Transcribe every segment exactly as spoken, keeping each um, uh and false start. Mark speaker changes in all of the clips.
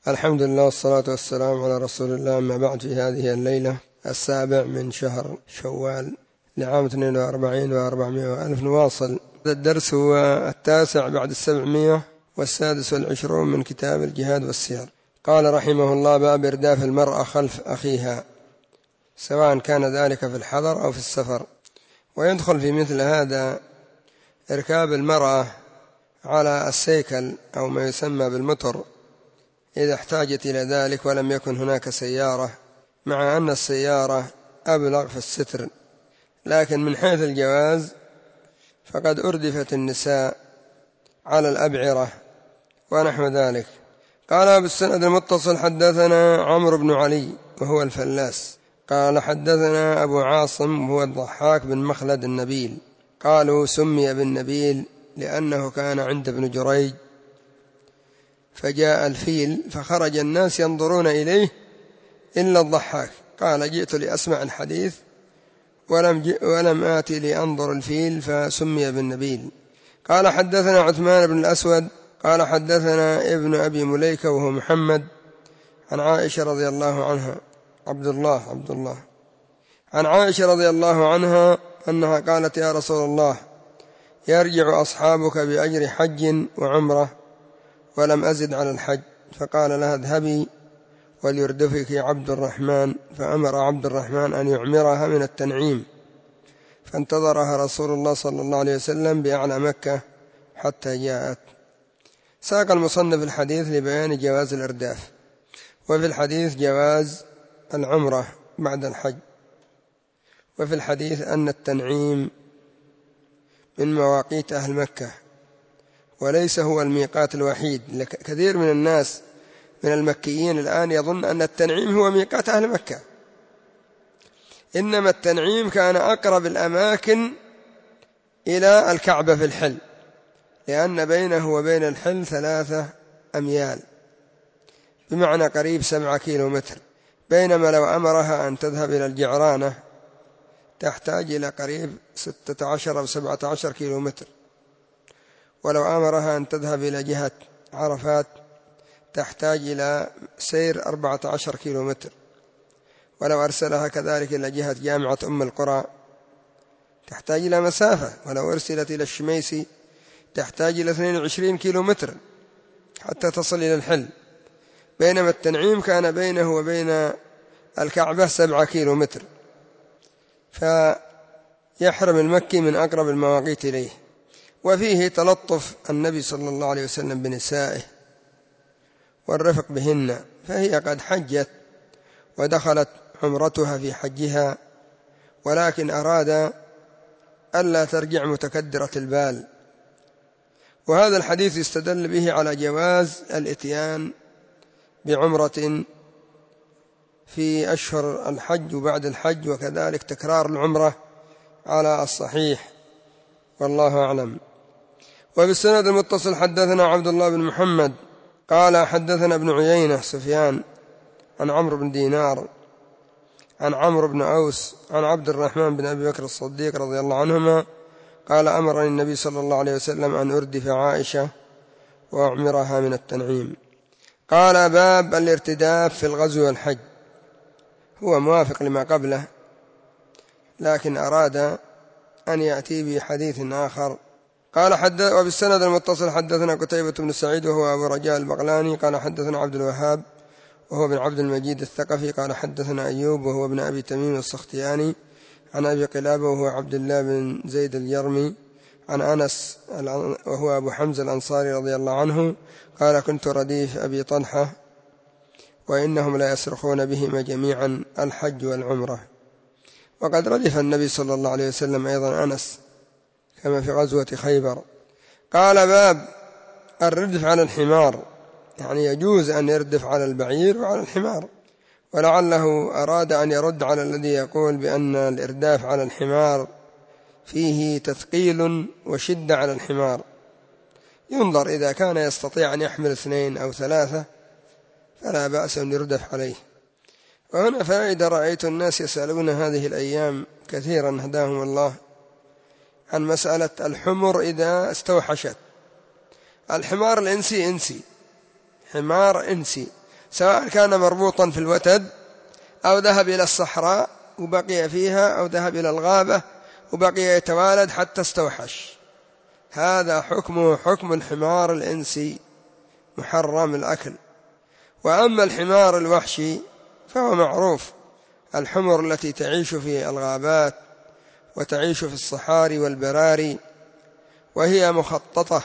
Speaker 1: الحمد لله والصلاة والسلام على رسول الله. أما بعد، في هذه الليلة السابع من شهر شوال لعام اثنين وأربعين وأربعمائة وألف نواصل. الدرس هو التاسع بعد السبعمائة والسادس والعشرون من كتاب الجهاد والسير. قال رحمه الله: باب إرداف المرأة خلف أخيها، سواء كان ذلك في الحضر أو في السفر. ويدخل في مثل هذا إركاب المرأة على السيكل أو ما يسمى بالمطر إذا احتاجت إلى ذلك ولم يكن هناك سيارة، مع أن السيارة أبلغ في الستر، لكن من حيث الجواز فقد أردفت النساء على الأبعرة ونحو ذلك. قال بالسند المتصل: حدثنا عمرو بن علي وهو الفلاس قال حدثنا أبو عاصم وهو الضحاك بن مخلد النبيل. قالوا سمي بالنبيل لأنه كان عند ابن جريج، فجاء الفيل فخرج الناس ينظرون إليه إلا الضحاك. قال: جئت لأسمع الحديث ولم, ولم آتي لأنظر الفيل، فسمي بالنبيل. قال حدثنا عثمان بن الأسود قال حدثنا ابن أبي مليكة وهو محمد عن عائشة رضي الله عنها عبد الله عبد الله عن عائشة رضي الله عنها أنها قالت: يا رسول الله، يرجع أصحابك بأجر حج وعمرة ولم أزد على الحج. فقال لها: اذهبي وليردفك عبد الرحمن. فأمر عبد الرحمن أن يعمرها من التنعيم، فانتظرها رسول الله صلى الله عليه وسلم بأعلى مكة حتى جاءت. ساق المصنف الحديث لبيان جواز الإرداف، وفي الحديث جواز العمرة بعد الحج، وفي الحديث أن التنعيم من مواقيت أهل مكة وليس هو الميقات الوحيد. كثير من الناس من المكيين الآن يظن أن التنعيم هو ميقات أهل مكة، إنما التنعيم كان أقرب الأماكن إلى الكعبة في الحل، لأن بينه وبين الحل ثلاثة أميال، بمعنى قريب سبعة كيلو متر. بينما لو أمرها أن تذهب إلى الجعرانة تحتاج إلى قريب ستة عشر أو سبعة عشر كيلو متر، ولو أمرها أن تذهب إلى جهة عرفات تحتاج إلى سير أربعة عشر كيلو متر، ولو أرسلها كذلك إلى جهة جامعة أم القرى تحتاج إلى مسافة، ولو أرسلت إلى الشميسي تحتاج إلى اثنين وعشرين كيلو متر حتى تصل إلى الحل. بينما التنعيم كان بينه وبين الكعبة سبعة كيلو متر، فيحرم المكي من أقرب المواقيت إليه. وفيه تلطف النبي صلى الله عليه وسلم بنسائه والرفق بهن، فهي قد حجت ودخلت عمرتها في حجها، ولكن أراد ألا ترجع متكدرة البال. وهذا الحديث يستدل به على جواز الإتيان بعمرة في أشهر الحج وبعد الحج، وكذلك تكرار العمرة على الصحيح، والله أعلم. وبالسند المتصل حدثنا عبد الله بن محمد قال حدثنا ابن عيينة سفيان عن عمرو بن دينار عن عمرو بن أوس عن عبد الرحمن بن أبي بكر الصديق رضي الله عنهما قال: أمرني النبي صلى الله عليه وسلم أن أردف عائشة وأعمرها من التنعيم. قال: باب الارتداف في الغزو والحج. هو موافق لما قبله، لكن أراد أن يأتي بحديث آخر. قال حدث وبالسند المتصل حدثنا قتيبة بن سعيد وهو أبو رجاء البغلاني قال حدثنا عبد الوهاب وهو بن عبد المجيد الثقفي قال حدثنا أيوب وهو ابن أبي تميم السختياني عن أبي قلابة وهو عبد الله بن زيد الجرمي عن أنس وهو أبو حمزة الأنصاري رضي الله عنه قال: كنت رديف أبي طلحة وإنهم لا يسرخون بهما جميعا الحج والعمرة. وقد ردف النبي صلى الله عليه وسلم أيضا أنس كما في غزوة خيبر. قال: باب الردف على الحمار، يعني يجوز أن يردف على البعير وعلى الحمار. ولعله أراد أن يرد على الذي يقول بأن الإرداف على الحمار فيه تثقيل وشدة على الحمار. ينظر، إذا كان يستطيع أن يحمل اثنين أو ثلاثة فلا بأس أن يردف عليه. وهنا فائدة: رأيت الناس يسألون هذه الأيام كثيرا هداهم الله عن مسألة الحمر إذا استوحشت. الحمار الإنسي إنسي، حمار إنسي، سواء كان مربوطا في الوتد أو ذهب إلى الصحراء وبقي فيها أو ذهب إلى الغابة وبقي يتوالد حتى استوحش، هذا حكمه حكم الحمار الإنسي محرم الأكل. وأما الحمار الوحشي فهو معروف، الحمر التي تعيش في الغابات وتعيش في الصحاري والبراري وهي مخططة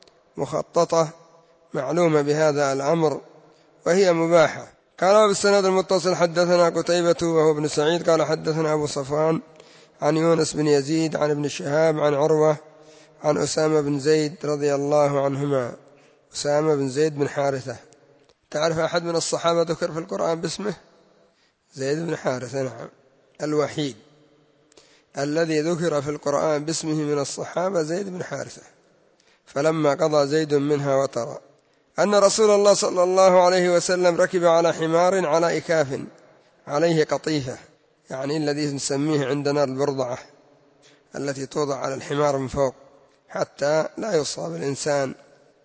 Speaker 1: مخططة معلومة بهذا الأمر وهي مباحة. قال بالسند المتصل حدثنا قتيبة وهو ابن سعيد قال حدثنا أبو صفوان عن يونس بن يزيد عن ابن شهاب عن عروة عن أسامة بن زيد رضي الله عنهما. أسامة بن زيد بن حارثة، تعرف أحد من الصحابة ذكر في القرآن باسمه؟ زيد بن حارثة، نعم، الوحيد الذي ذكر في القرآن باسمه من الصحابة زيد بن حارثة. فلما قضى زيد منها وترى أن رسول الله صلى الله عليه وسلم ركب على حمار على إكاف عليه قطيفة، يعني الذي نسميه عندنا البرضعة التي توضع على الحمار من فوق حتى لا يصاب الإنسان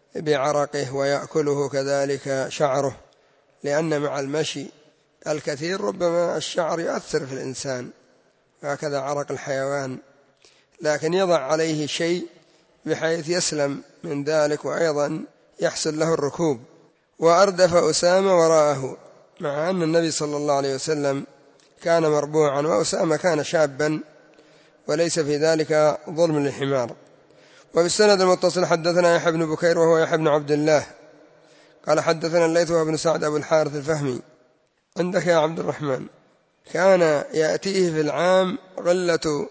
Speaker 1: بعرقه ويأكله كذلك شعره، لأن مع المشي الكثير ربما الشعر يؤثر في الإنسان هكذا عرق الحيوان، لكن يضع عليه شيء بحيث يسلم من ذلك وأيضا يحصل له الركوب. وأردف أسامة وراءه، مع أن النبي صلى الله عليه وسلم كان مربوعا وأسامة كان شابا وليس في ذلك ظلم للحمار. وبالسند المتصل حدثنا يحيى بن بكير وهو يحيى بن عبد الله قال حدثنا الليث وابن سعد أبو الحارث الفهمي. عندك يا عبد الرحمن كان يأتيه في العام غلة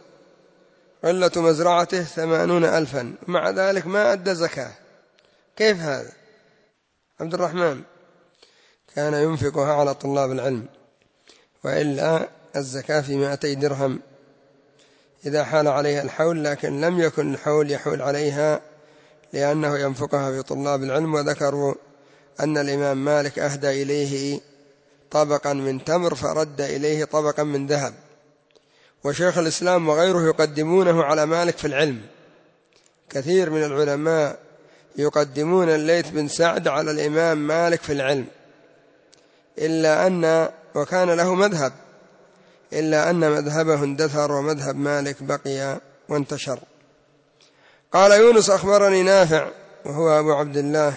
Speaker 1: غلة مزرعته ثمانون ألفا، مع ذلك ما أدى زكاة، كيف هذا عبد الرحمن؟ كان ينفقها على طلاب العلم، وإلا الزكاة في مائتي درهم إذا حال عليها الحول، لكن لم يكن الحول يحول عليها لأنه ينفقها في طلاب العلم. وذكروا أن الإمام مالك أهدى إليه طبقا من تمر فرد إليه طبقا من ذهب، وشيخ الإسلام وغيره يقدمونه على مالك في العلم، كثير من العلماء يقدمون الليث بن سعد على الإمام مالك في العلم، إلا أن وكان له مذهب إلا أن مذهبه اندثر ومذهب مالك بقي وانتشر. قال يونس أخبرني نافع وهو أبو عبد الله،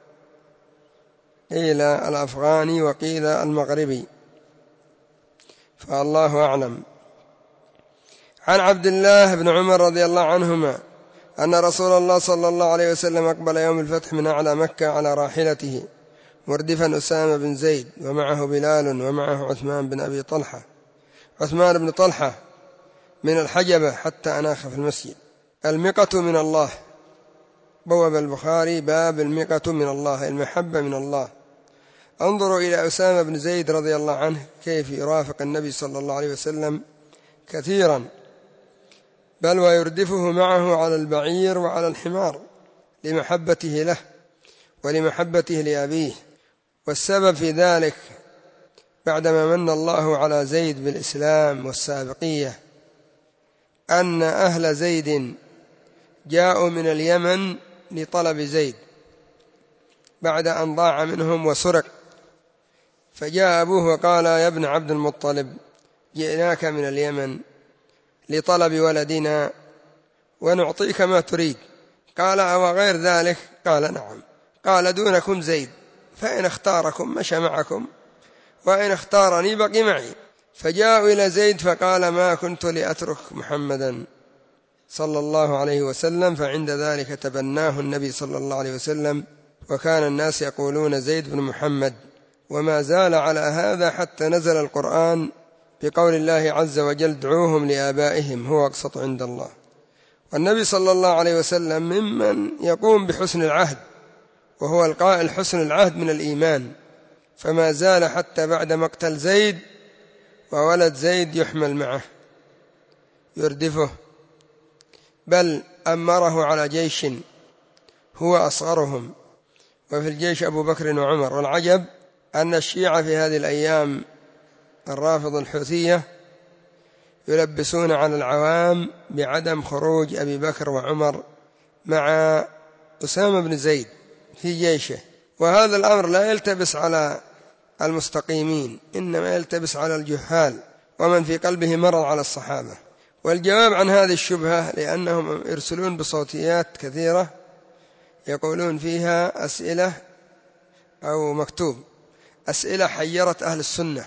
Speaker 1: قيل الأفغاني وقيل المغربي فالله أعلم، عن عبد الله بن عمر رضي الله عنهما أن رسول الله صلى الله عليه وسلم أقبل يوم الفتح من أعلى مكة على راحلته مردفا أسامة بن زيد ومعه بلال ومعه عثمان بن أبي طلحة عثمان بن طلحة من الحجبة حتى أناخ في المسجد. المقة من الله، بواب البخاري باب المقة من الله، المحبة من الله. انظروا إلى أسامة بن زيد رضي الله عنه كيف يرافق النبي صلى الله عليه وسلم كثيرا، بل ويردفه معه على البعير وعلى الحمار لمحبته له ولمحبته لأبيه. والسبب في ذلك بعدما من الله على زيد بالإسلام والسابقية أن أهل زيد جاءوا من اليمن لطلب زيد بعد أن ضاع منهم وسرق، فجاء أبوه وقال يا ابن عبد المطلب جئناك من اليمن لطلب ولدنا ونعطيك ما تريد. قال أو غير ذلك؟ قال نعم. قال دونكم زيد، فإن اختاركم مشى معكم وإن اختارني بقي معي. فجاءوا إلى زيد فقال ما كنت لأترك محمدا صلى الله عليه وسلم، فعند ذلك تبناه النبي صلى الله عليه وسلم، وكان الناس يقولون زيد بن محمد، وما زال على هذا حتى نزل القرآن بقول الله عز وجل ادعوهم لآبائهم هو أقسط عند الله. والنبي صلى الله عليه وسلم ممن يقوم بحسن العهد، وهو القائل حسن العهد من الإيمان، فما زال حتى بعد مقتل زيد وولد زيد يحمل معه يردفه، بل أمره على جيش هو أصغرهم، وفي الجيش أبو بكر وعمر. والعجب أن الشيعة في هذه الأيام الرافض الحوثية يلبسون على العوام بعدم خروج أبي بكر وعمر مع أسامة بن زيد في جيشه، وهذا الأمر لا يلتبس على المستقيمين، إنما يلتبس على الجهال ومن في قلبه مرض على الصحابة. والجواب عن هذه الشبهة لأنهم يرسلون بصوتيات كثيرة يقولون فيها أسئلة أو مكتوب أسئلة حيرت أهل السنة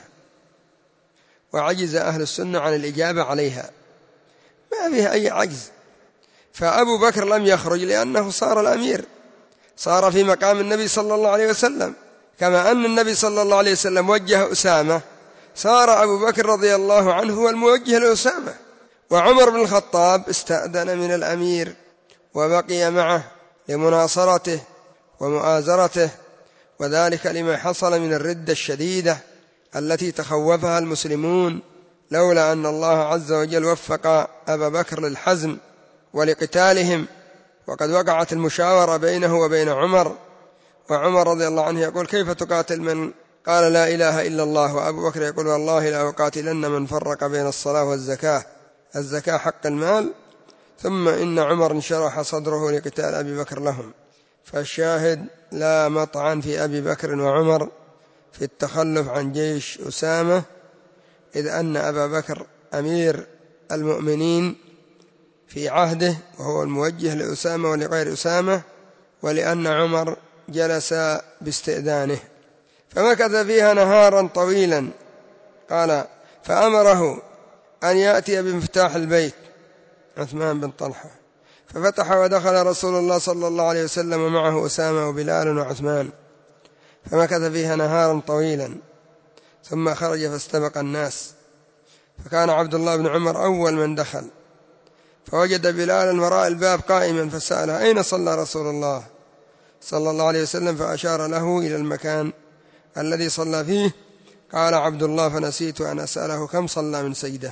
Speaker 1: وعجز أهل السنة عن الإجابة عليها، ما فيها أي عجز. فأبو بكر لم يخرج لأنه صار الأمير، صار في مقام النبي صلى الله عليه وسلم، كما أن النبي صلى الله عليه وسلم وجه أسامة، صار أبو بكر رضي الله عنه هو الموجه لأسامة. وعمر بن الخطاب استأذن من الأمير وبقي معه لمناصرته ومؤازرته، وذلك لما حصل من الردة الشديدة التي تخوفها المسلمون، لولا أن الله عز وجل وفق أبا بكر للحزم ولقتالهم. وقد وقعت المشاورة بينه وبين عمر، وعمر رضي الله عنه يقول: كيف تقاتل من قال لا إله إلا الله؟ وأبو بكر يقول: والله لا أقاتلن من فرق بين الصلاة والزكاة، الزكاة حق المال. ثم إن عمر انشرح صدره لقتال أبي بكر لهم. فالشاهد لا مطعن في أبي بكر وعمر في التخلف عن جيش أسامة، إذ أن أبا بكر أمير المؤمنين في عهده وهو الموجه لأسامة ولغير أسامة، ولأن عمر جلس باستئذانه. فمكث فيها نهارا طويلا. قال: فأمره أن يأتي بمفتاح البيت عثمان بن طلحة، ففتح ودخل رسول الله صلى الله عليه وسلم ومعه أسامة وبلال وعثمان، فمكث فيها نهارا طويلا، ثم خرج فاستبق الناس، فكان عبد الله بن عمر أول من دخل، فوجد بلالا وراء الباب قائما، فسأله: أين صلى رسول الله صلى الله عليه وسلم؟ فأشار له إلى المكان الذي صلى فيه. قال عبد الله: فنسيت أن أسأله كم صلى من سجدة.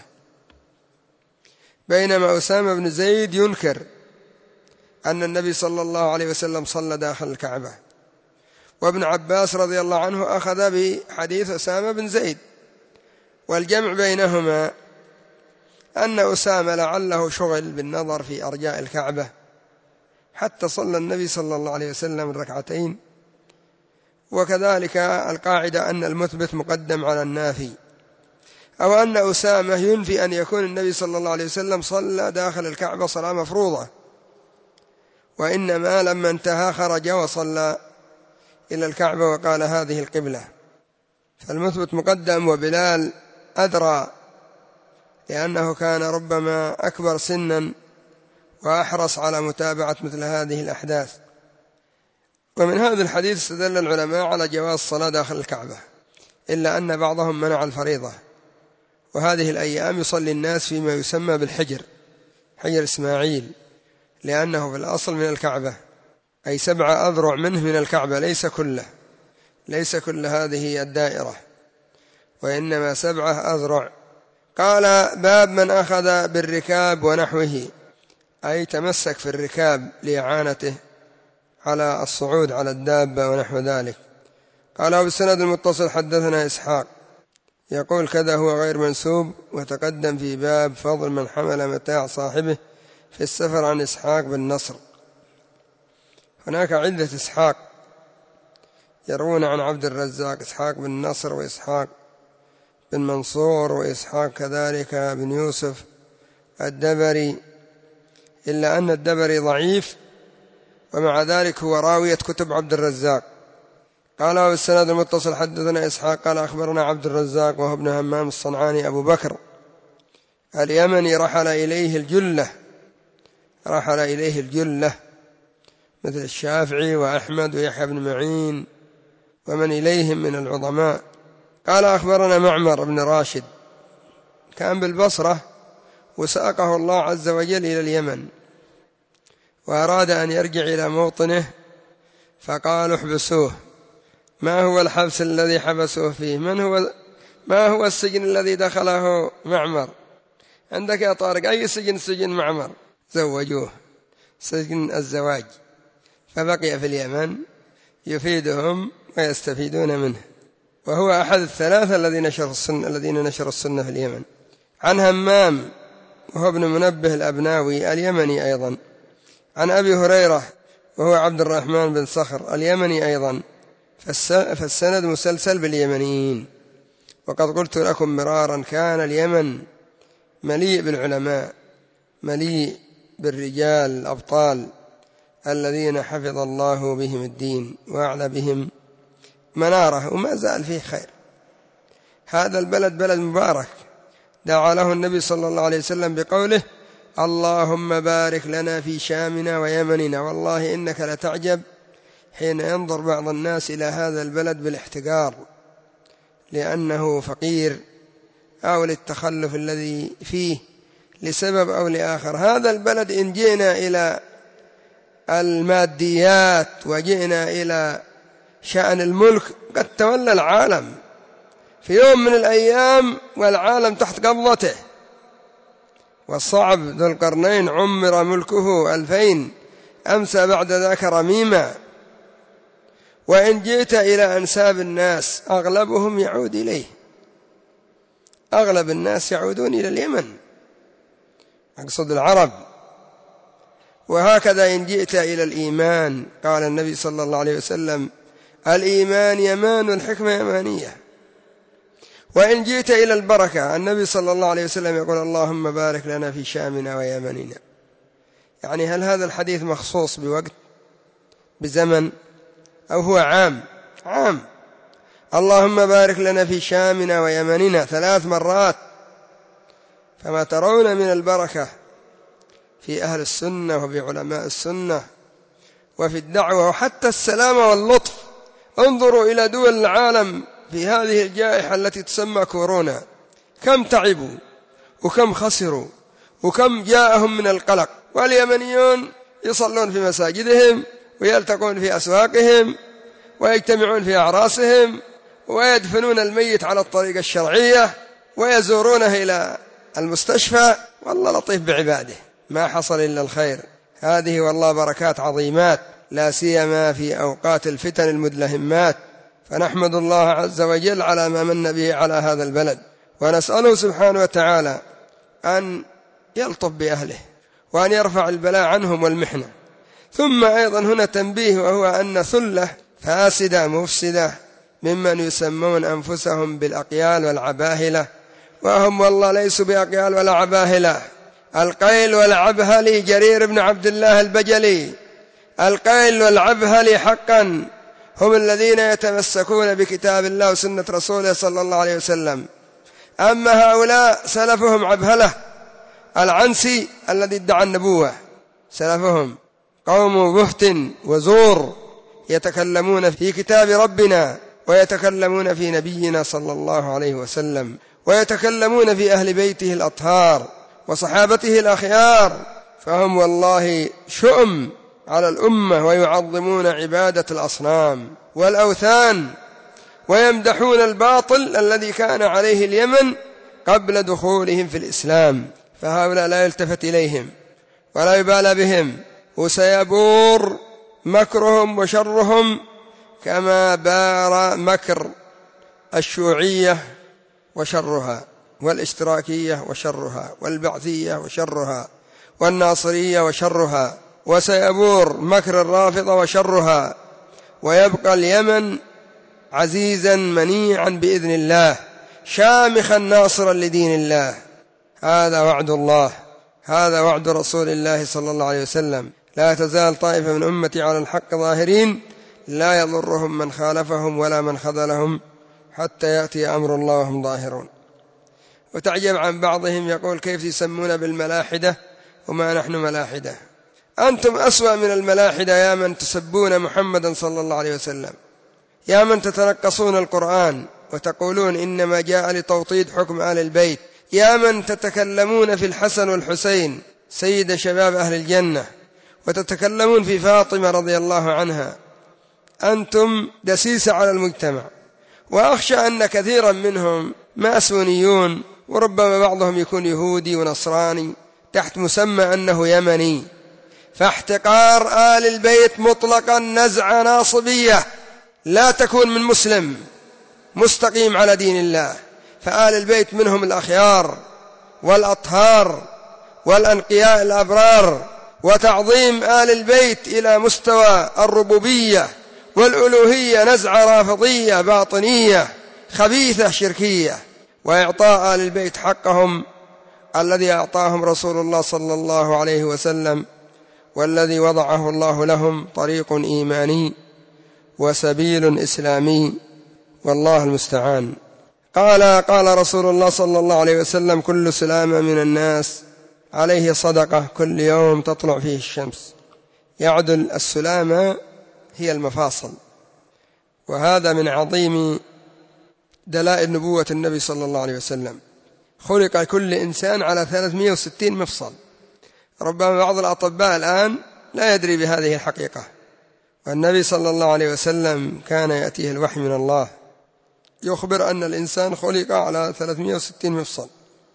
Speaker 1: بينما أسامة بن زيد ينكر أن النبي صلى الله عليه وسلم صلى داخل الكعبة. وابن عباس رضي الله عنه أخذ بحديث أسامة بن زيد، والجمع بينهما أن أسامة لعله شغل بالنظر في أرجاء الكعبة حتى صلى النبي صلى الله عليه وسلم ركعتين. وكذلك القاعدة أن المثبت مقدم على النافي، أو أن أسامة ينفي أن يكون النبي صلى الله عليه وسلم صلى داخل الكعبة صلاة مفروضة، وإنما لما انتهى خرج وصلى إلى الكعبة وقال: هذه القبلة. فالمثبت مقدم، وبلال أدرى لأنه كان ربما أكبر سنا وأحرص على متابعة مثل هذه الأحداث. ومن هذا الحديث استدل العلماء على جواز الصلاة داخل الكعبة، إلا أن بعضهم منع الفريضة. وهذه الأيام يصلي الناس فيما يسمى بالحجر، حجر إسماعيل، لأنه في الأصل من الكعبة، أي سبع أذرع منه من الكعبة، ليس كله، ليس كل هذه الدائرة، وإنما سبعة أذرع. قال: باب من أخذ بالركاب ونحوه، أي تمسك في الركاب لإعانته على الصعود على الدابة ونحو ذلك. قال: وبالسند المتصل حدثنا إسحاق يقول كذا هو غير منسوب، وتقدم في باب فضل من حمل متاع صاحبه في السفر عن إسحاق بن نصر. هناك عدة إسحاق يروون عن عبد الرزاق: إسحاق بن نصر، وإسحاق بن منصور، وإسحاق كذلك بن يوسف الدبري، إلا أن الدبري ضعيف، ومع ذلك هو راوية كتب عبد الرزاق. قال: والسند المتصل حدثنا إسحاق قال أخبرنا عبد الرزاق وهو ابن همام الصنعاني أبو بكر اليمني، رحل إليه الجلة، رحل إليه الجلة مثل الشافعي وأحمد ويحيى بن معين ومن إليهم من العظماء. قال: أخبرنا معمر بن راشد كان بالبصرة، وساقه الله عز وجل إلى اليمن، وأراد أن يرجع إلى موطنه، فقالوا: احبسوه. ما هو الحبس الذي حبسوه فيه؟ من هو ما هو السجن الذي دخله معمر؟ عندك يا طارق أي سجن؟ سجن معمر. زوجوه سجن الزواج، فبقي في اليمن يفيدهم ويستفيدون منه، وهو أحد الثلاثة الذين نشروا السنة الذين نشروا السنة في اليمن. عن همام وهو ابن منبه الأبناوي اليمني أيضا، عن أبي هريرة وهو عبد الرحمن بن صخر اليمني أيضا، فالسند مسلسل باليمنيين. وقد قلت لكم مرارا كان اليمن مليء بالعلماء، مليء بالرجال الأبطال الذين حفظ الله بهم الدين وأعلى بهم مناره، وما زال فيه خير. هذا البلد بلد مبارك دعا له النبي صلى الله عليه وسلم بقوله: اللهم بارك لنا في شامنا ويمننا. والله إنك لتعجب حين ينظر بعض الناس إلى هذا البلد بالاحتقار لأنه فقير أو للتخلف الذي فيه لسبب أو لآخر. هذا البلد إن جئنا إلى الماديات وجئنا إلى شأن الملك قد تولى العالم في يوم من الأيام والعالم تحت قبضته. والصعب ذو القرنين عمر ملكه ألفين أمسى بعد ذاك رميما. وإن جئت إلى أنساب الناس أغلبهم يعود إليه، أغلب الناس يعودون إلى اليمن، أقصد العرب. وهكذا إن جئت إلى الإيمان قال النبي صلى الله عليه وسلم: الإيمان يمان والحكمة يمانية. وإن جئت إلى البركة النبي صلى الله عليه وسلم يقول: اللهم بارك لنا في شامنا ويمننا. يعني هل هذا الحديث مخصوص بوقت بزمن أو هو عام؟ عام. اللهم بارك لنا في شامنا ويمننا ثلاث مرات. فما ترون من البركة في أهل السنة وفي علماء السنة وفي الدعوة وحتى السلامة واللطف. انظروا إلى دول العالم في هذه الجائحة التي تسمى كورونا، كم تعبوا وكم خسروا وكم جاءهم من القلق، واليمنيون يصلون في مساجدهم ويلتقون في أسواقهم ويجتمعون في أعراسهم ويدفنون الميت على الطريقة الشرعية ويزورونه إلى المستشفى. والله لطيف بعباده، ما حصل إلا الخير. هذه والله بركات عظيمات، لا سيما في أوقات الفتن المدلهمات. فنحمد الله عز وجل على ما من به على هذا البلد، ونسأله سبحانه وتعالى أن يلطف بأهله وأن يرفع البلاء عنهم والمحنة. ثم أيضا هنا تنبيه، وهو أن ثلة فاسدة مفسدة ممن يسمون أنفسهم بالأقيال والعباهلة، وهم والله ليسوا بأقيال ولا عباهلة. القيل والعبهلي جرير بن عبد الله البجلي، القيل والعبهلي حقا هم الذين يتمسكون بكتاب الله وسنة رسوله صلى الله عليه وسلم. أما هؤلاء سلفهم عبهلة العنسي الذي ادعى النبوة، سلفهم قوم بهت وزور يتكلمون في كتاب ربنا ويتكلمون في نبينا صلى الله عليه وسلم ويتكلمون في أهل بيته الأطهار وصحابته الأخيار. فهم والله شؤم على الأمة، ويعظمون عبادة الأصنام والأوثان ويمدحون الباطل الذي كان عليه اليمن قبل دخولهم في الإسلام. فهؤلاء لا يلتفت إليهم ولا يبالى بهم، وسيبور مكرهم وشرهم كما بار مكر الشيوعية وشرها والاشتراكية وشرها والبعثية وشرها والناصرية وشرها، وسيبور مكر الرافضة وشرها، ويبقى اليمن عزيزا منيعا بإذن الله، شامخا ناصرا لدين الله. هذا وعد الله، هذا وعد رسول الله صلى الله عليه وسلم: لا تزال طائفة من أمتي على الحق ظاهرين لا يضرهم من خالفهم ولا من خذلهم حتى يأتي أمر الله وهم ظاهرون. وتعجب عن بعضهم يقول: كيف يسمون بالملاحدة وما نحن ملاحدة؟ أنتم أسوأ من الملاحدة يا من تسبون محمدا صلى الله عليه وسلم، يا من تتنقصون القرآن وتقولون إنما جاء لتوطيد حكم آل البيت، يا من تتكلمون في الحسن والحسين سيد شباب أهل الجنة وتتكلمون في فاطمة رضي الله عنها. أنتم دسيسة على المجتمع، وأخشى أن كثيرا منهم ماسونيون، وربما بعضهم يكون يهودي ونصراني تحت مسمى أنه يمني. فاحتقار آل البيت مطلقا نزعة ناصبية لا تكون من مسلم مستقيم على دين الله. فآل البيت منهم الأخيار والأطهار والأنقياء الأبرار، وتعظيم آل البيت إلى مستوى الربوبية والألوهية نزعة رافضية باطنية خبيثة شركية، وإعطاء للبيت حقهم الذي أعطاهم رسول الله صلى الله عليه وسلم، والذي وضعه الله لهم طريق إيماني وسبيل إسلامي، والله المستعان. قال قال رسول الله صلى الله عليه وسلم: كل سلامة من الناس عليه صدقة كل يوم تطلع فيه الشمس. يعدل السلامة هي المفاصل، وهذا من عظيم دلائل نبوة النبي صلى الله عليه وسلم. خلق كل إنسان على ثلاثمائة وستين مفصل. ربما بعض الأطباء الآن لا يدري بهذه الحقيقة، والنبي صلى الله عليه وسلم كان يأتيه الوحي من الله يخبر أن الإنسان خلق على ثلاثمائة وستين مفصل،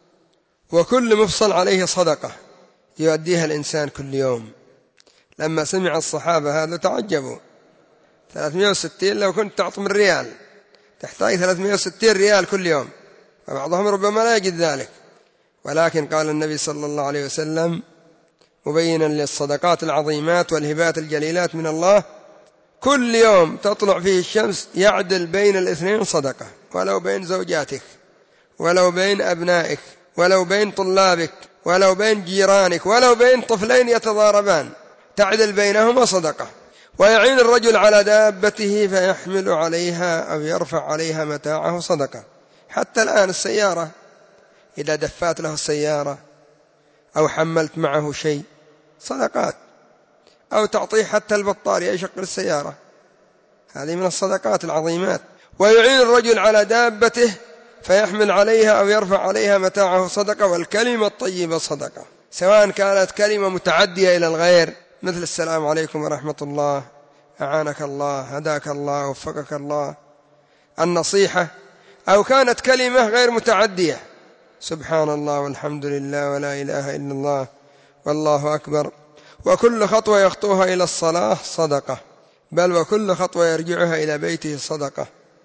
Speaker 1: وكل مفصل عليه صدقة يؤديها الإنسان كل يوم. لما سمع الصحابة هذا تعجبوا. ثلاثمائة وستين لو كنت تعطي من ريال تحتاج ثلاثمائة وستين ريال كل يوم، وبعضهم ربما لا يجد ذلك. ولكن قال النبي صلى الله عليه وسلم مبينا للصدقات العظيمات والهبات الجليلات من الله: كل يوم تطلع فيه الشمس يعدل بين الاثنين صدقة، ولو بين زوجاتك، ولو بين أبنائك، ولو بين طلابك، ولو بين جيرانك، ولو بين طفلين يتضاربان، تعدل بينهما صدقة. ويعين الرجل على دابته فيحمل عليها أو يرفع عليها متاعه صدقة. حتى الآن السيارة إذا دفات له السيارة أو حملت معه شيء صدقات، أو تعطيه حتى البطارية يشغل السيارة، هذه من الصدقات العظيمات. ويعين الرجل على دابته فيحمل عليها أو يرفع عليها متاعه صدقة. والكلمة الطيبة صدقة، سواء كانت كلمة متعدية إلى الغير مثل السلام عليكم ورحمة الله، أعانك الله، هداك الله، وفقك الله، النصيحة، أو كانت كلمة غير متعدية: سبحان الله والحمد لله ولا إله إلا الله والله أكبر. وكل خطوة يخطوها إلى الصلاة صدقة، بل وكل خطوة يرجعها إلى بيته صدقة.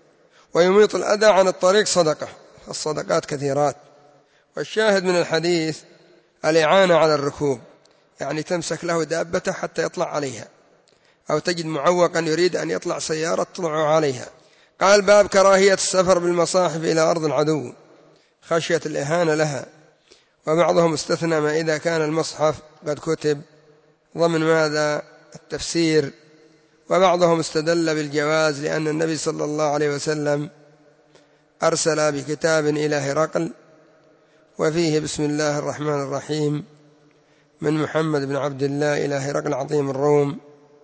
Speaker 1: ويميط الأذى عن الطريق صدقة. الصدقات كثيرات. والشاهد من الحديث الإعانة على الركوب، يعني تمسك له دابته حتى يطلع عليها، أو تجد معوقا يريد أن يطلع سيارة تطلع عليها. قال: باب كراهية السفر بالمصاحف إلى أرض العدو خشية الإهانة لها. وبعضهم استثنى ما إذا كان المصحف قد كتب ضمن ماذا التفسير. وبعضهم استدل بالجواز لأن النبي صلى الله عليه وسلم أرسل بكتاب إلى هرقل وفيه بسم الله الرحمن الرحيم من محمد بن عبد الله إلى هرقل عظيم الروم،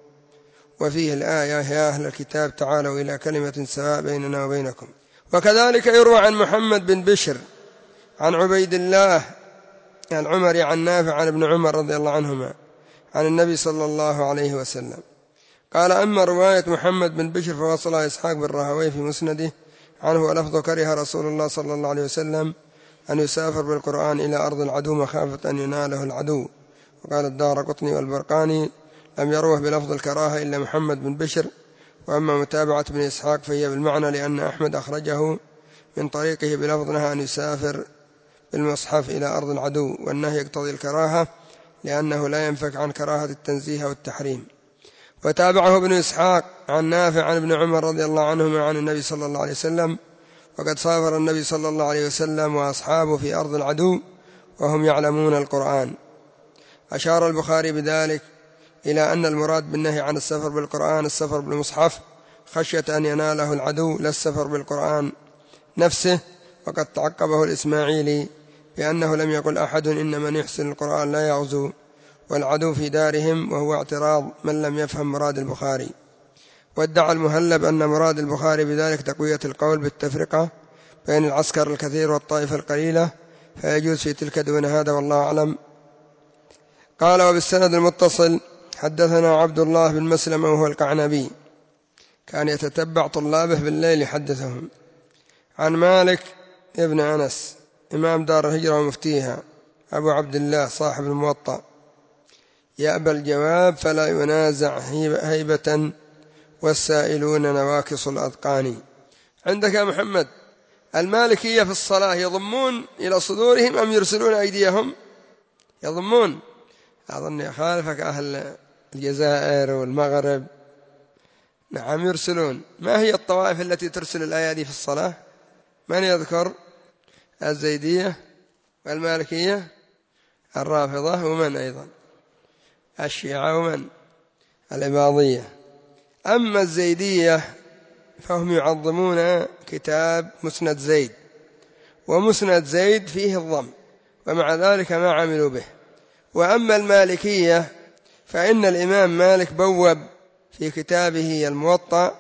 Speaker 1: وفيه الآية: يا أهل الكتاب تعالوا إلى كلمة سواء بيننا وبينكم. وكذلك يروى عن محمد بن بشر عن عبيد الله العمري عن نافع عن ابن عمر رضي الله عنهما عن النبي صلى الله عليه وسلم قال: أما رواية محمد بن بشر فوصلها إسحاق بن راهويه في مسنده عنه ولفظ: كره رسول الله صلى الله عليه وسلم أن يسافر بالقرآن إلى أرض العدو مخافة أن يناله العدو. وقال الدارقطني والبرقاني لم يروه بلفظ الكراهة إلا محمد بن بشر. وأما متابعة ابن إسحاق فهي بالمعنى، لأن أحمد أخرجه من طريقه بلفظ نهى أن يسافر بالمصحف إلى أرض العدو، والنهي يقتضي الكراهة لأنه لا ينفك عن كراهة التنزيه والتحريم. وتابعه ابن إسحاق عن نافع عن ابن عمر رضي الله عنهما عن النبي صلى الله عليه وسلم: وقد سافر النبي صلى الله عليه وسلم وأصحابه في أرض العدو وهم يعلمون القرآن. أشار البخاري بذلك إلى أن المراد بالنهي عن السفر بالقرآن السفر بالمصحف خشية أن يناله العدو، لا السفر بالقرآن نفسه. وقد تعقبه الإسماعيلي بأنه لم يقل أحد إن من يحسن القرآن لا يغزو والعدو في دارهم، وهو اعتراض من لم يفهم مراد البخاري. وادعى المهلب أن مراد البخاري بذلك تقوية القول بالتفرقة بين العسكر الكثير والطائفة القليلة، فيجوز في تلك دون هذا، والله أعلم. قال: وبالسند المتصل حدثنا عبد الله بن مسلم وهو القعنبي، كان يتتبع طلابه بالليل يحدثهم، عن مالك ابن أنس إمام دار الهجرة ومفتيها أبو عبد الله صاحب الموطأ: يأبى الجواب فلا ينازع هيبة والسائلون نواكص الأذقان. عندك يا محمد المالكية في الصلاة يضمون إلى صدورهم أم يرسلون أيديهم؟ يضمون. أظن يخالفك أهل الجزائر والمغرب، نعم يرسلون. ما هي الطوائف التي ترسل الأيادي في الصلاة؟ من يذكر؟ الزيدية والمالكية الرافضة، ومن أيضا؟ الشيعة، ومن؟ العباضية. أما الزيدية فهم يعظمون كتاب مسند زيد، ومسند زيد فيه الضم، ومع ذلك ما عملوا به. وأما المالكية فإن الإمام مالك بوب في كتابه الموطأ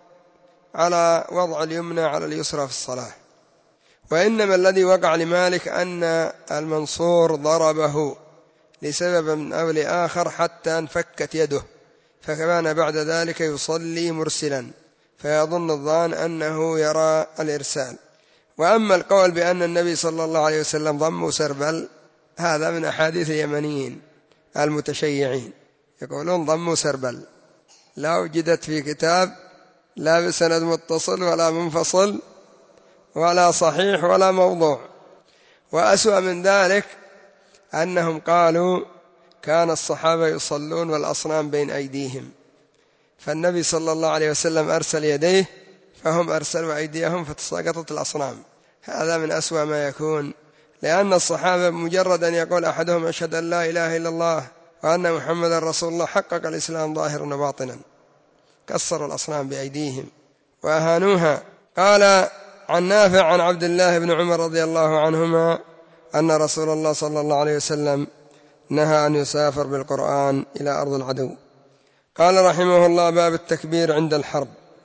Speaker 1: على وضع اليمنى على اليسرى في الصلاة، وإنما الذي وقع لمالك أن المنصور ضربه لسبب أو لآخر حتى انفكت يده، فكان بعد ذلك يصلي مرسلا، فيظن الظان أنه يرى الإرسال. وأما القول بأن النبي صلى الله عليه وسلم ضم سربل، هذا من أحاديث اليمنيين المتشيعين، يقولون ضم سربل، لا وجدت في كتاب لا بسند متصل ولا منفصل ولا صحيح ولا موضوع. وأسوأ من ذلك أنهم قالوا كان الصحابة يصلون والأصنام بين أيديهم، فالنبي صلى الله عليه وسلم أرسل يديه فهم أرسلوا أيديهم فتساقطت الأصنام. هذا من أسوأ ما يكون، لأن الصحابة مجرد أن يقول أحدهم أشهد أن لا إله إلا الله وأن محمد رسول الله حقق الإسلام ظاهرا وباطنا، كسروا الأصنام بأيديهم وأهانوها. قال عن نافع عن عبد الله بن عمر رضي الله عنهما أن رسول الله صلى الله عليه وسلم نهى أن يسافر بالقرآن إلى أرض العدو. قال رحمه الله: باب التكبير عند الحرب،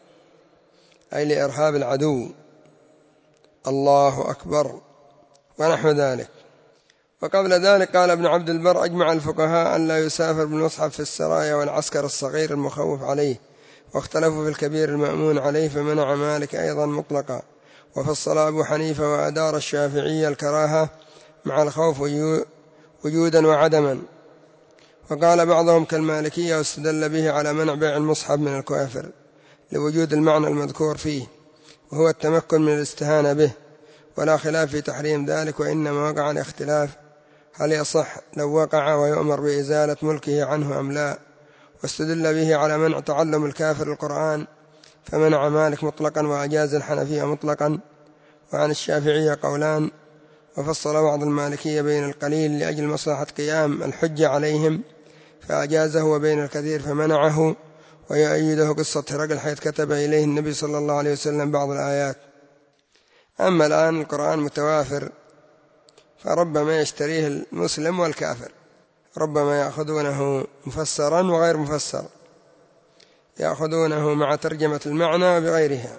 Speaker 1: أي لإرهاب العدو، الله أكبر ونحو ذلك. وقبل ذلك قال ابن عبد البر: أجمع الفقهاء أن لا يسافر بالمصحف في السرايا والعسكر الصغير المخوف عليه، واختلفوا في الكبير المأمون عليه، فمنع مالك أيضا مطلقا، وفصل أبو حنيفة وأدار الشافعية الكراهة مع الخوف وجودا وعدما. وقال بعضهم كالمالكية، واستدل به على منع بيع المصحف من الكافر لوجود المعنى المذكور فيه، وهو التمكن من الاستهانة به، ولا خلاف في تحريم ذلك، وإنما وقع الاختلاف هل يصح لو وقع ويؤمر بإزالة ملكه عنه أم لا. واستدل به على منع تعلم الكافر القرآن، فمنع مالك مطلقا وأجاز الحنفية مطلقا. وعن الشافعية قولان، وفصل بعض المالكية بين القليل لأجل مصلحة قيام الحجة عليهم فأجازه، وبين الكثير فمنعه. ويؤيده قصة هرقل حيث كتب إليه النبي صلى الله عليه وسلم بعض الآيات. أما الآن القرآن متوافر، فربما يشتريه المسلم والكافر، ربما يأخذونه مفسرا وغير مفسر، يأخذونه مع ترجمة المعنى وبغيرها.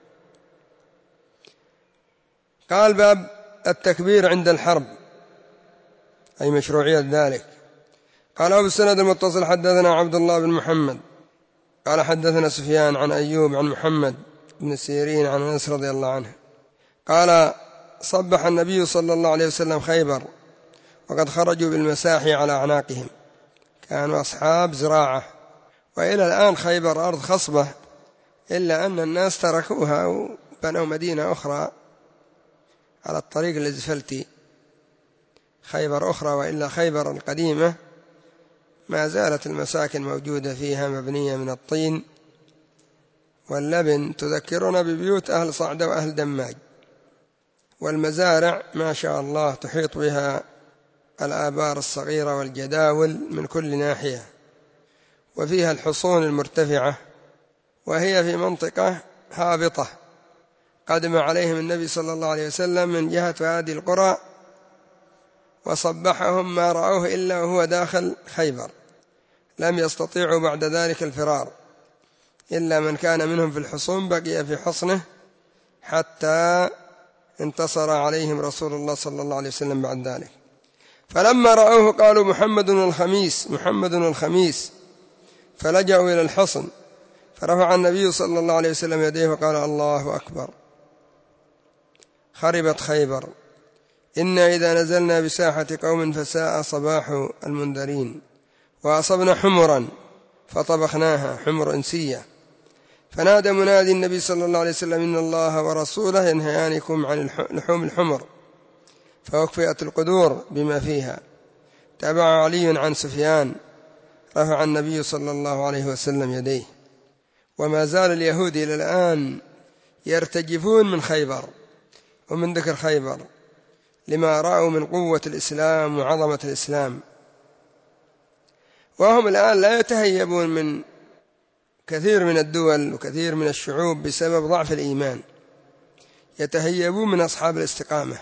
Speaker 1: قال: باب التكبير عند الحرب، أي مشروعية ذلك. قال: أبو السند المتصل حدثنا عبد الله بن محمد قال حدثنا سفيان عن أيوب عن محمد بن سيرين عن أنس رضي الله عنه قال: صبح النبي صلى الله عليه وسلم خيبر وقد خرجوا بالمساحي على أعناقهم، كانوا أصحاب زراعة، وإلى الآن خيبر أرض خصبة، إلا أن الناس تركوها وبنوا مدينة أخرى على الطريق الإزفلتي، خيبر أخرى، وإلا خيبر القديمة ما زالت المساكن موجودة فيها مبنية من الطين واللبن، تذكرنا ببيوت أهل صعدة وأهل دماج. والمزارع ما شاء الله تحيط بها الآبار الصغيرة والجداول من كل ناحية، وفيها الحصون المرتفعة، وهي في منطقة هابطة قدم عليهم النبي صلى الله عليه وسلم من جهة هذه القرى، وصبحهم ما رأوه إلا وهو داخل خيبر، لم يستطيعوا بعد ذلك الفرار، إلا من كان منهم في الحصون بقي في حصنه حتى انتصر عليهم رسول الله صلى الله عليه وسلم بعد ذلك. فلما رأوه قالوا: محمد الخميس، محمد الخميس، فلجأوا إلى الحصن، فرفع النبي صلى الله عليه وسلم يديه وقال: الله أكبر، خربت خيبر، إنا إذا نزلنا بساحة قوم فساء صباح المنذرين، وأصبنا حمرا فطبخناها، حمر إنسية. فنادى منادي النبي صلى الله عليه وسلم: إن الله ورسوله ينهيانكم عن لحوم الحمر، فوكفئت القدور بما فيها. تابع علي عن سفيان، رفع النبي صلى الله عليه وسلم يديه. وما زال اليهود إلى الآن يرتجفون من خيبر ومن ذكر خيبر لما رأوا من قوة الإسلام وعظمة الإسلام، وهم الآن لا يتهيبون من كثير من الدول وكثير من الشعوب بسبب ضعف الإيمان، يتهيبون من أصحاب الاستقامة،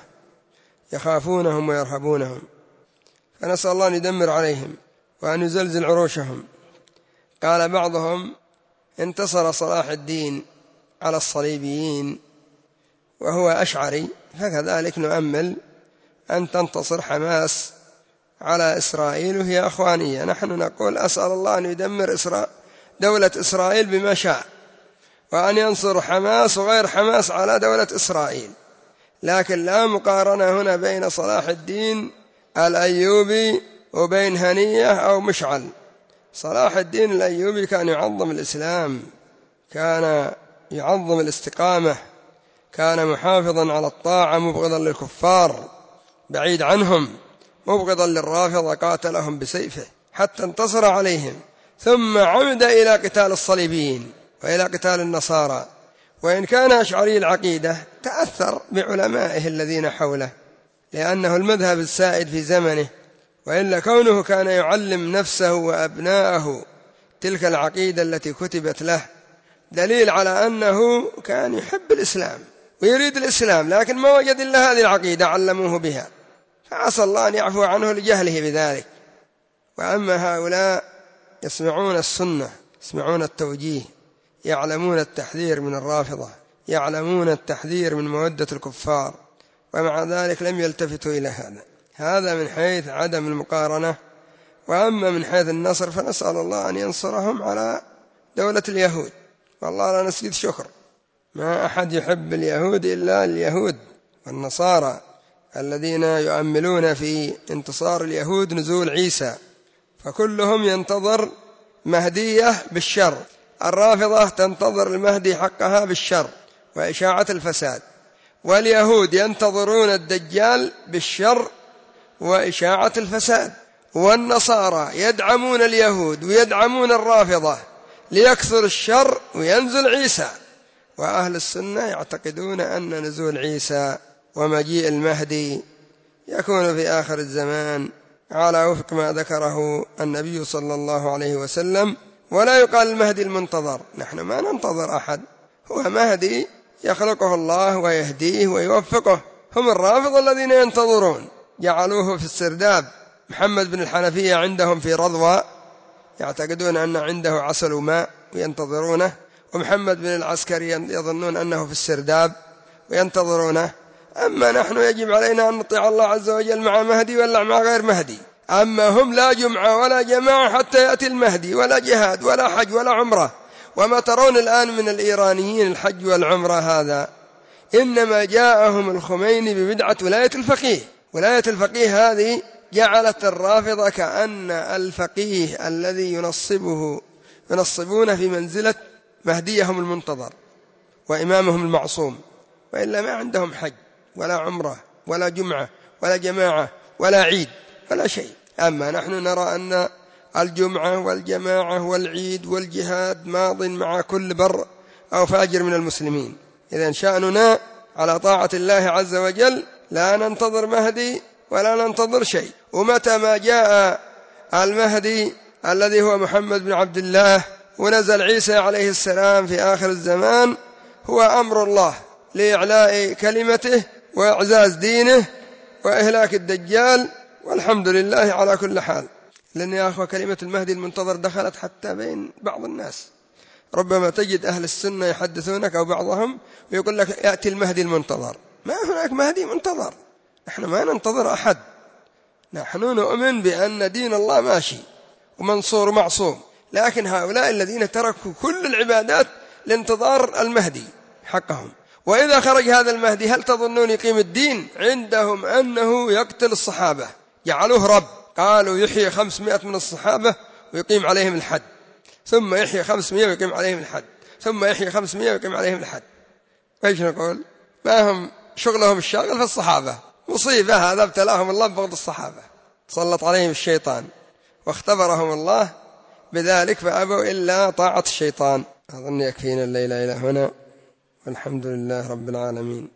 Speaker 1: يخافونهم ويرهبونهم، فنسأل الله أن يدمر عليهم وأن يزلزل عروشهم. قال بعضهم: انتصر صلاح الدين على الصليبيين وهو أشعري، فكذلك نؤمل أن تنتصر حماس على إسرائيل وهي أخوانية. نحن نقول أسأل الله أن يدمر إسرائيل دولة إسرائيل بما شاء، وأن ينصر حماس وغير حماس على دولة إسرائيل، لكن لا مقارنة هنا بين صلاح الدين الأيوبي وبين هنية أو مشعل. صلاح الدين الأيوبي كان يعظم الإسلام، كان يعظم الاستقامة، كان محافظا على الطاعة مبغضا للكفار بعيد عنهم، مبغضا للرافضة قاتلهم بسيفه حتى انتصر عليهم، ثم عمد إلى قتال الصليبيين وإلى قتال النصارى. وإن كان أشعري العقيدة تأثر بعلمائه الذين حوله لأنه المذهب السائد في زمنه، وإلا كونه كان يعلم نفسه وأبناءه تلك العقيدة التي كتبت له دليل على أنه كان يحب الإسلام ويريد الإسلام، لكن ما وجد إلا هذه العقيدة علموه بها، فعسى الله أن يعفو عنه لجهله بذلك. وأما هؤلاء يسمعون السنة، يسمعون التوجيه، يعلمون التحذير من الرافضة، يعلمون التحذير من مودة الكفار، ومع ذلك لم يلتفتوا إلى هذا. هذا من حيث عدم المقارنة. وأما من حيث النصر فنسأل الله أن ينصرهم على دولة اليهود، والله لا نسجد شكر، ما أحد يحب اليهود إلا اليهود والنصارى الذين يؤملون في انتصار اليهود نزول عيسى، فكلهم ينتظر مهدية بالشر. الرافضة تنتظر المهدي حقها بالشر وإشاعة الفساد، واليهود ينتظرون الدجال بالشر وإشاعة الفساد، والنصارى يدعمون اليهود ويدعمون الرافضة ليكثر الشر وينزل عيسى. وأهل السنة يعتقدون أن نزول عيسى ومجيء المهدي يكون في آخر الزمان على وفق ما ذكره النبي صلى الله عليه وسلم، ولا يقال المهدي المنتظر، نحن ما ننتظر أحد، هو مهدي يخلقه الله ويهديه ويوفقه. هم الرافضة الذين ينتظرون، جعلوه في السرداب. محمد بن الحنفية عندهم في رضوى يعتقدون أن عنده عسل وماء وينتظرونه، ومحمد بن العسكري يظنون أنه في السرداب وينتظرونه. أما نحن يجب علينا أن نطيع الله عز وجل مع مهدي ولا مع غير مهدي. أما هم لا جمعة ولا جماعة حتى يأتي المهدي، ولا جهاد ولا حج ولا عمرة. وما ترون الآن من الإيرانيين الحج والعمرة هذا إنما جاءهم الخميني ببدعة ولاية الفقيه. ولاية الفقيه هذه جعلت الرافضة كأن الفقيه الذي ينصبه ينصبون في منزلة مهديهم المنتظر وإمامهم المعصوم، وإلا ما عندهم حج ولا عمرة ولا جمعة ولا جماعة ولا عيد ولا شيء. أما نحن نرى أن الجمعة والجماعة والعيد والجهاد ماض مع كل بر أو فاجر من المسلمين. إذن شأننا على طاعة الله عز وجل، لا ننتظر مهدي ولا ننتظر شيء. ومتى ما جاء المهدي الذي هو محمد بن عبد الله ونزل عيسى عليه السلام في آخر الزمان، هو أمر الله لإعلاء كلمته وإعزاز دينه وإهلاك الدجال، والحمد لله على كل حال. لأن يا أخوة كلمة المهدي المنتظر دخلت حتى بين بعض الناس، ربما تجد أهل السنة يحدثونك أو بعضهم ويقول لك يأتي المهدي المنتظر. ما هناك مهدي منتظر، نحن ما ننتظر أحد، نحن نؤمن بأن دين الله ماشي ومنصور معصوم، لكن هؤلاء الذين تركوا كل العبادات لانتظار المهدي حقهم. وإذا خرج هذا المهدي هل تظنون يقيم الدين؟ عندهم أنه يقتل الصحابة، جعلوه رب، قالوا يحيي خمسمائة من الصحابة ويقيم عليهم الحد، ثم يحيي خمسمائة ويقيم عليهم الحد، ثم يحيي خمسمائة ويقيم عليهم الحد. ايش نقول؟ ما هم شغلهم الشاغل في الصحابة، مصيبة هذا ابتلاهم الله ببغض الصحابة، سلط عليهم الشيطان واختبرهم الله بذلك فأبوا إلا طاعة الشيطان. أظن يكفينا الليلة إلى هنا، والحمد لله رب العالمين.